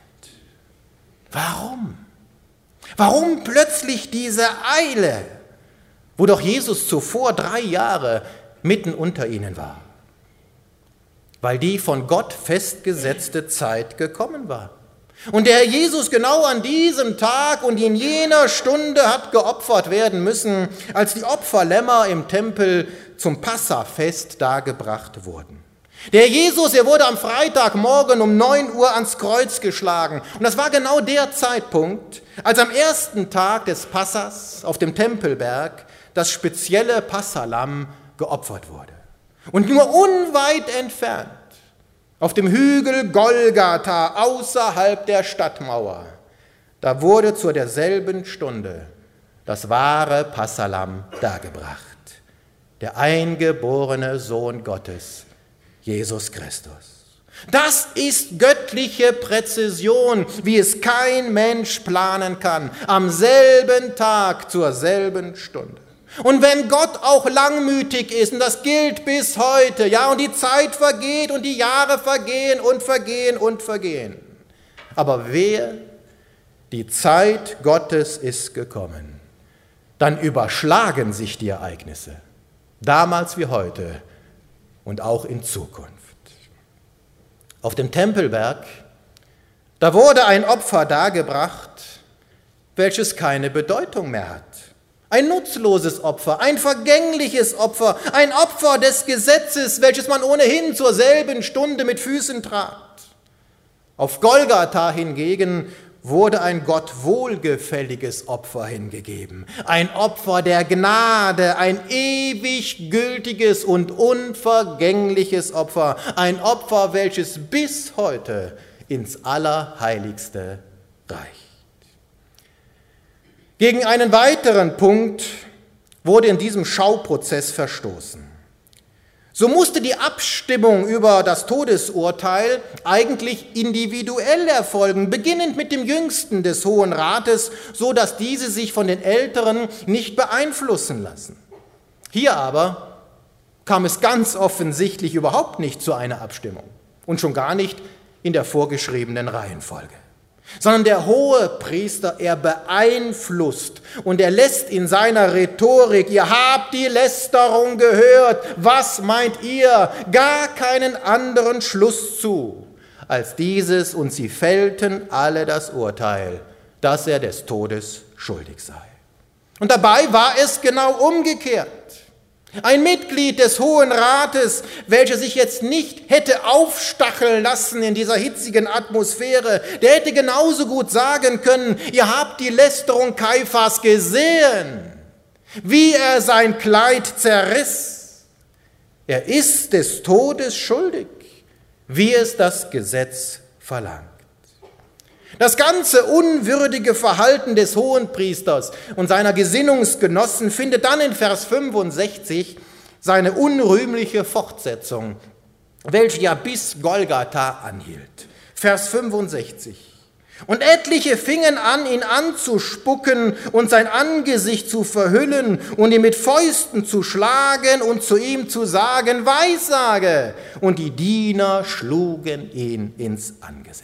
Warum? Warum plötzlich diese Eile, wo doch Jesus zuvor 3 Jahre mitten unter ihnen war? Weil die von Gott festgesetzte Zeit gekommen war. Und der Herr Jesus genau an diesem Tag und in jener Stunde hat geopfert werden müssen, als die Opferlämmer im Tempel zum Passafest dargebracht wurden. Der Herr Jesus, er wurde am Freitagmorgen um 9 Uhr ans Kreuz geschlagen. Und das war genau der Zeitpunkt, als am ersten Tag des Passas auf dem Tempelberg das spezielle Passalamm geopfert wurde. Und nur unweit entfernt, auf dem Hügel Golgatha außerhalb der Stadtmauer, da wurde zu derselben Stunde das wahre Passalamm dargebracht. Der eingeborene Sohn Gottes, Jesus Christus. Das ist göttliche Präzision, wie es kein Mensch planen kann, am selben Tag zur selben Stunde. Und wenn Gott auch langmütig ist, und das gilt bis heute, ja, und die Zeit vergeht und die Jahre vergehen und vergehen und vergehen. Aber wehe, die Zeit Gottes ist gekommen, dann überschlagen sich die Ereignisse, damals wie heute und auch in Zukunft. Auf dem Tempelberg, da wurde ein Opfer dargebracht, welches keine Bedeutung mehr hat. Ein nutzloses Opfer, ein vergängliches Opfer, ein Opfer des Gesetzes, welches man ohnehin zur selben Stunde mit Füßen trat. Auf Golgatha hingegen wurde ein Gott wohlgefälliges Opfer hingegeben. Ein Opfer der Gnade, ein ewig gültiges und unvergängliches Opfer. Ein Opfer, welches bis heute ins Allerheiligste reicht. Gegen einen weiteren Punkt wurde in diesem Schauprozess verstoßen. So musste die Abstimmung über das Todesurteil eigentlich individuell erfolgen, beginnend mit dem Jüngsten des Hohen Rates, so dass diese sich von den Älteren nicht beeinflussen lassen. Hier aber kam es ganz offensichtlich überhaupt nicht zu einer Abstimmung und schon gar nicht in der vorgeschriebenen Reihenfolge. Sondern der Hohepriester, er beeinflusst und er lässt in seiner Rhetorik, ihr habt die Lästerung gehört, was meint ihr, gar keinen anderen Schluss zu als dieses, und sie fällten alle das Urteil, dass er des Todes schuldig sei. Und dabei war es genau umgekehrt. Ein Mitglied des Hohen Rates, welcher sich jetzt nicht hätte aufstacheln lassen in dieser hitzigen Atmosphäre, der hätte genauso gut sagen können, ihr habt die Lästerung Kaiphas gesehen, wie er sein Kleid zerriss. Er ist des Todes schuldig, wie es das Gesetz verlangt. Das ganze unwürdige Verhalten des Hohenpriesters und seiner Gesinnungsgenossen findet dann in Vers 65 seine unrühmliche Fortsetzung, welche ja bis Golgatha anhielt. Vers 65. Und etliche fingen an, ihn anzuspucken und sein Angesicht zu verhüllen und ihn mit Fäusten zu schlagen und zu ihm zu sagen, Weissage. Und die Diener schlugen ihn ins Angesicht.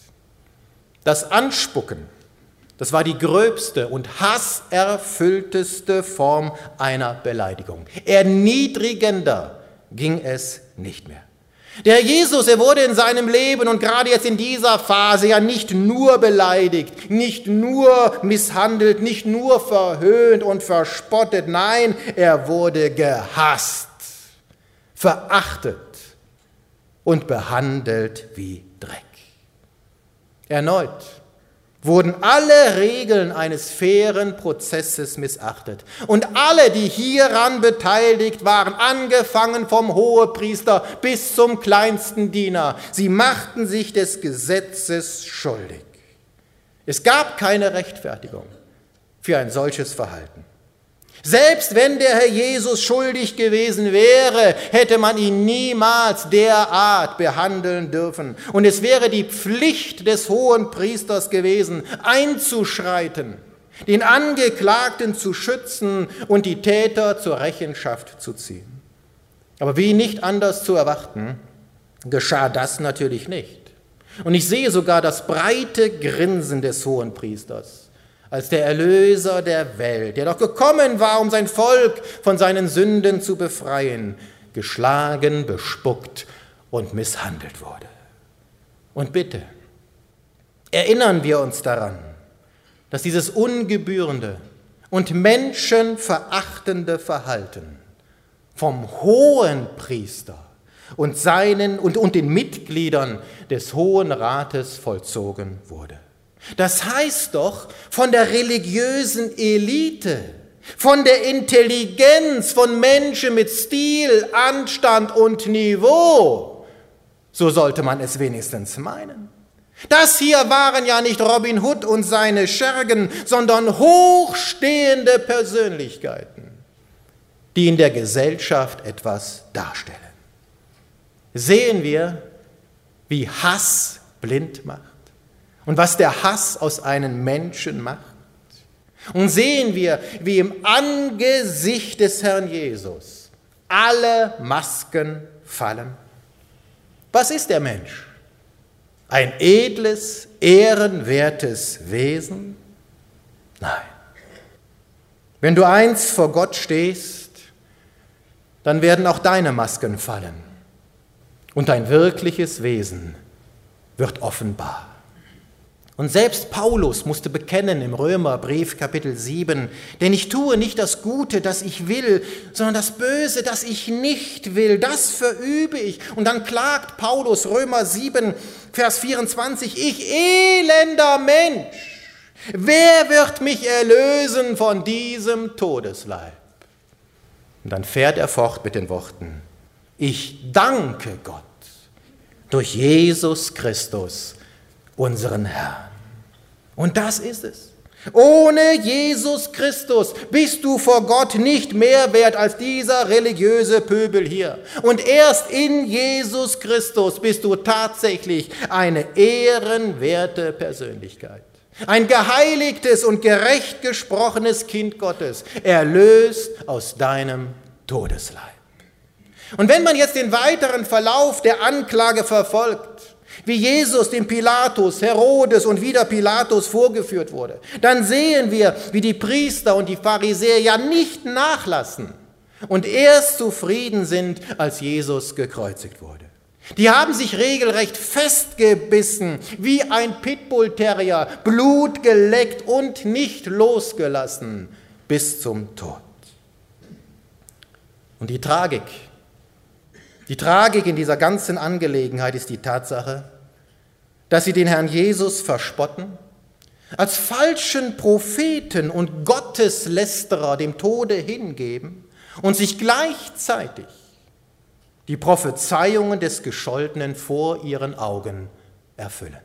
Das Anspucken, das war die gröbste und hasserfüllteste Form einer Beleidigung. Erniedrigender ging es nicht mehr. Der Herr Jesus, er wurde in seinem Leben und gerade jetzt in dieser Phase ja nicht nur beleidigt, nicht nur misshandelt, nicht nur verhöhnt und verspottet, nein, er wurde gehasst, verachtet und behandelt wie Dreck. Erneut wurden alle Regeln eines fairen Prozesses missachtet. Und alle, die hieran beteiligt waren, angefangen vom Hohepriester bis zum kleinsten Diener, sie machten sich des Gesetzes schuldig. Es gab keine Rechtfertigung für ein solches Verhalten. Selbst wenn der Herr Jesus schuldig gewesen wäre, hätte man ihn niemals derart behandeln dürfen. Und es wäre die Pflicht des Hohenpriesters gewesen, einzuschreiten, den Angeklagten zu schützen und die Täter zur Rechenschaft zu ziehen. Aber wie nicht anders zu erwarten, geschah das natürlich nicht. Und ich sehe sogar das breite Grinsen des Hohenpriesters als der Erlöser der Welt, der doch gekommen war, um sein Volk von seinen Sünden zu befreien, geschlagen, bespuckt und misshandelt wurde. Und bitte, erinnern wir uns daran, dass dieses ungebührende und menschenverachtende Verhalten vom Hohenpriester und den Mitgliedern des Hohen Rates vollzogen wurde. Das heißt doch von der religiösen Elite, von der Intelligenz, von Menschen mit Stil, Anstand und Niveau. So sollte man es wenigstens meinen. Das hier waren ja nicht Robin Hood und seine Schergen, sondern hochstehende Persönlichkeiten, die in der Gesellschaft etwas darstellen. Sehen wir, wie Hass blind macht und was der Hass aus einem Menschen macht. Und sehen wir, wie im Angesicht des Herrn Jesus alle Masken fallen. Was ist der Mensch? Ein edles, ehrenwertes Wesen? Nein. Wenn du einst vor Gott stehst, dann werden auch deine Masken fallen und dein wirkliches Wesen wird offenbar. Und selbst Paulus musste bekennen im Römerbrief Kapitel 7, denn ich tue nicht das Gute, das ich will, sondern das Böse, das ich nicht will, das verübe ich. Und dann klagt Paulus, Römer 7, Vers 24, ich elender Mensch, wer wird mich erlösen von diesem Todesleib? Und dann fährt er fort mit den Worten, ich danke Gott durch Jesus Christus, unseren Herrn. Und das ist es. Ohne Jesus Christus bist du vor Gott nicht mehr wert als dieser religiöse Pöbel hier. Und erst in Jesus Christus bist du tatsächlich eine ehrenwerte Persönlichkeit. Ein geheiligtes und gerecht gesprochenes Kind Gottes, erlöst aus deinem Todesleib. Und wenn man jetzt den weiteren Verlauf der Anklage verfolgt, wie Jesus dem Pilatus, Herodes und wieder Pilatus vorgeführt wurde, dann sehen wir, wie die Priester und die Pharisäer ja nicht nachlassen und erst zufrieden sind, als Jesus gekreuzigt wurde. Die haben sich regelrecht festgebissen, wie ein Pitbull-Terrier, Blut geleckt und nicht losgelassen bis zum Tod. Und die Tragik in dieser ganzen Angelegenheit ist die Tatsache, dass sie den Herrn Jesus verspotten, als falschen Propheten und Gotteslästerer dem Tode hingeben und sich gleichzeitig die Prophezeiungen des Gescholtenen vor ihren Augen erfüllen.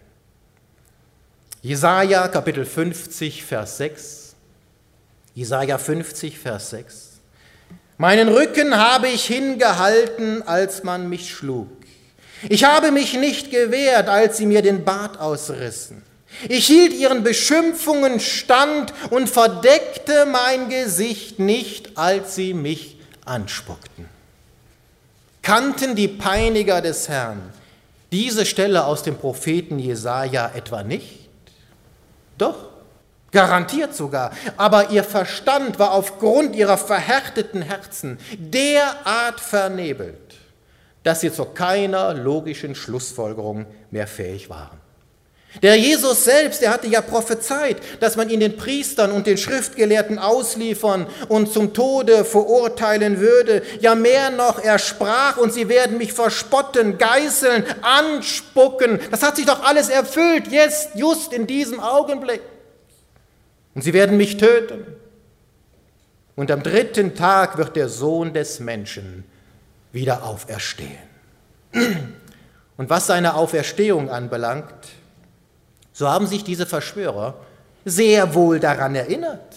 Jesaja Kapitel 50, Vers 6. Jesaja 50, Vers 6. Meinen Rücken habe ich hingehalten, als man mich schlug. Ich habe mich nicht gewehrt, als sie mir den Bart ausrissen. Ich hielt ihren Beschimpfungen stand und verdeckte mein Gesicht nicht, als sie mich anspuckten. Kannten die Peiniger des Herrn diese Stelle aus dem Propheten Jesaja etwa nicht? Doch. Garantiert sogar, aber ihr Verstand war aufgrund ihrer verhärteten Herzen derart vernebelt, dass sie zu keiner logischen Schlussfolgerung mehr fähig waren. Der Jesus selbst, der hatte ja prophezeit, dass man ihn den Priestern und den Schriftgelehrten ausliefern und zum Tode verurteilen würde. Ja, mehr noch, er sprach, und sie werden mich verspotten, geißeln, anspucken. Das hat sich doch alles erfüllt, jetzt, just in diesem Augenblick. Und sie werden mich töten. Und am 3. Tag wird der Sohn des Menschen wieder auferstehen. Und was seine Auferstehung anbelangt, so haben sich diese Verschwörer sehr wohl daran erinnert.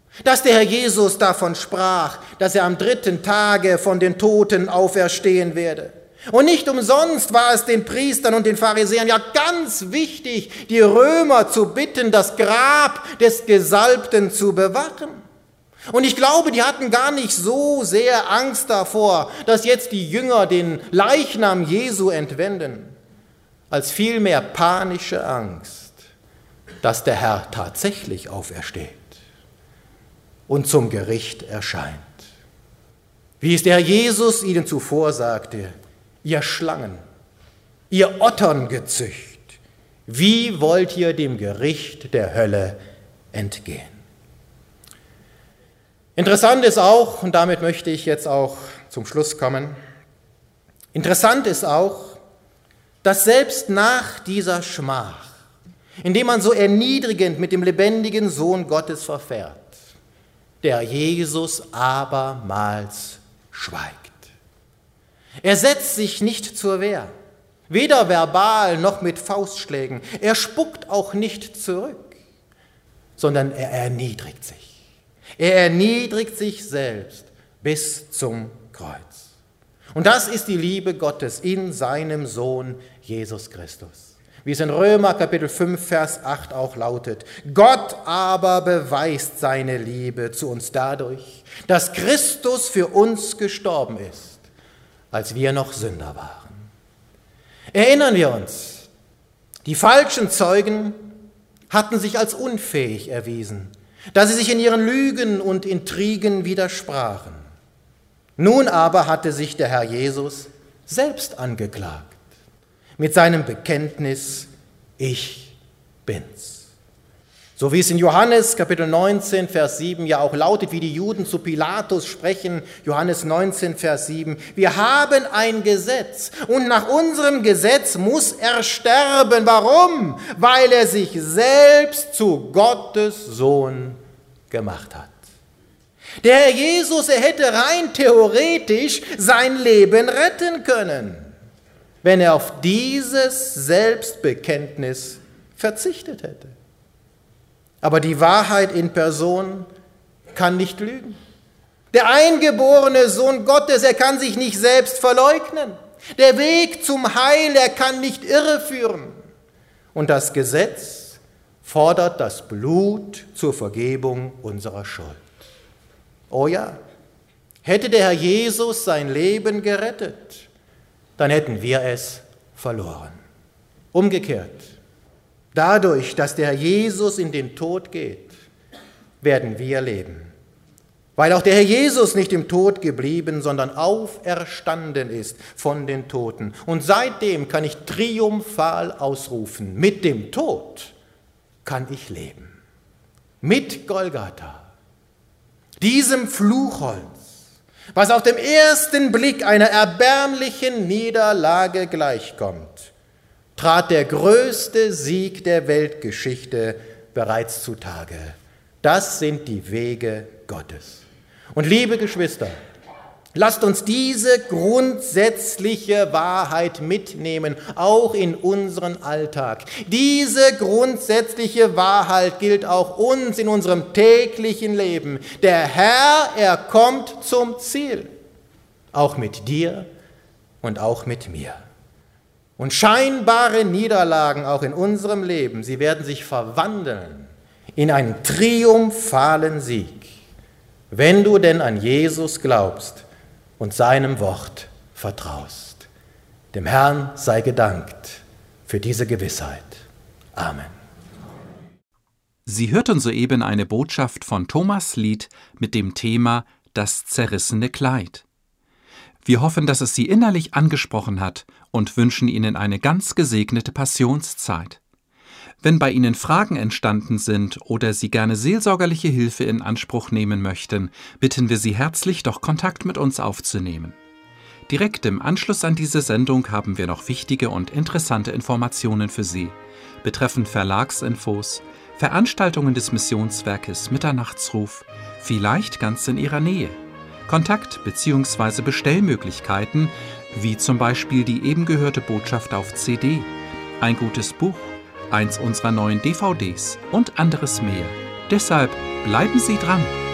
Dass der Herr Jesus davon sprach, dass er am 3. Tage von den Toten auferstehen werde. Und nicht umsonst war es den Priestern und den Pharisäern ja ganz wichtig, die Römer zu bitten, das Grab des Gesalbten zu bewachen. Und ich glaube, die hatten gar nicht so sehr Angst davor, dass jetzt die Jünger den Leichnam Jesu entwenden, als vielmehr panische Angst, dass der Herr tatsächlich aufersteht und zum Gericht erscheint. Wie es der Herr Jesus ihnen zuvor sagte: Ihr Schlangen, ihr Otterngezücht, wie wollt ihr dem Gericht der Hölle entgehen? Interessant ist auch, und damit möchte ich jetzt auch zum Schluss kommen, interessant ist auch, dass selbst nach dieser Schmach, indem man so erniedrigend mit dem lebendigen Sohn Gottes verfährt, der Jesus abermals schweigt. Er setzt sich nicht zur Wehr, weder verbal noch mit Faustschlägen. Er spuckt auch nicht zurück, sondern er erniedrigt sich. Er erniedrigt sich selbst bis zum Kreuz. Und das ist die Liebe Gottes in seinem Sohn Jesus Christus. Wie es in Römer Kapitel 5, Vers 8 auch lautet: Gott aber beweist seine Liebe zu uns dadurch, dass Christus für uns gestorben ist, als wir noch Sünder waren. Erinnern wir uns, die falschen Zeugen hatten sich als unfähig erwiesen, da sie sich in ihren Lügen und Intrigen widersprachen. Nun aber hatte sich der Herr Jesus selbst angeklagt mit seinem Bekenntnis: Ich bin's. So wie es in Johannes Kapitel 19, Vers 7 ja auch lautet, wie die Juden zu Pilatus sprechen, Johannes 19, Vers 7, wir haben ein Gesetz und nach unserem Gesetz muss er sterben. Warum? Weil er sich selbst zu Gottes Sohn gemacht hat. Der Herr Jesus, er hätte rein theoretisch sein Leben retten können, wenn er auf dieses Selbstbekenntnis verzichtet hätte. Aber die Wahrheit in Person kann nicht lügen. Der eingeborene Sohn Gottes, er kann sich nicht selbst verleugnen. Der Weg zum Heil, er kann nicht irreführen. Und das Gesetz fordert das Blut zur Vergebung unserer Schuld. Oh ja, hätte der Herr Jesus sein Leben gerettet, dann hätten wir es verloren. Umgekehrt, dadurch, dass der Herr Jesus in den Tod geht, werden wir leben. Weil auch der Herr Jesus nicht im Tod geblieben, sondern auferstanden ist von den Toten. Und seitdem kann ich triumphal ausrufen: Mit dem Tod kann ich leben. Mit Golgatha, diesem Fluchholz, was auf dem ersten Blick einer erbärmlichen Niederlage gleichkommt, trat der größte Sieg der Weltgeschichte bereits zutage. Das sind die Wege Gottes. Und liebe Geschwister, lasst uns diese grundsätzliche Wahrheit mitnehmen, auch in unseren Alltag. Diese grundsätzliche Wahrheit gilt auch uns in unserem täglichen Leben. Der Herr, er kommt zum Ziel, auch mit dir und auch mit mir. Und scheinbare Niederlagen auch in unserem Leben, sie werden sich verwandeln in einen triumphalen Sieg, wenn du denn an Jesus glaubst und seinem Wort vertraust. Dem Herrn sei gedankt für diese Gewissheit. Amen. Sie hörten soeben eine Botschaft von Thomas Lied mit dem Thema Das zerrissene Kleid. Wir hoffen, dass es Sie innerlich angesprochen hat und wünschen Ihnen eine ganz gesegnete Passionszeit. Wenn bei Ihnen Fragen entstanden sind oder Sie gerne seelsorgerliche Hilfe in Anspruch nehmen möchten, bitten wir Sie herzlich, doch Kontakt mit uns aufzunehmen. Direkt im Anschluss an diese Sendung haben wir noch wichtige und interessante Informationen für Sie, betreffend Verlagsinfos, Veranstaltungen des Missionswerkes Mitternachtsruf, vielleicht ganz in Ihrer Nähe, Kontakt- bzw. Bestellmöglichkeiten, wie zum Beispiel die eben gehörte Botschaft auf CD, ein gutes Buch, eins unserer neuen DVDs und anderes mehr. Deshalb bleiben Sie dran.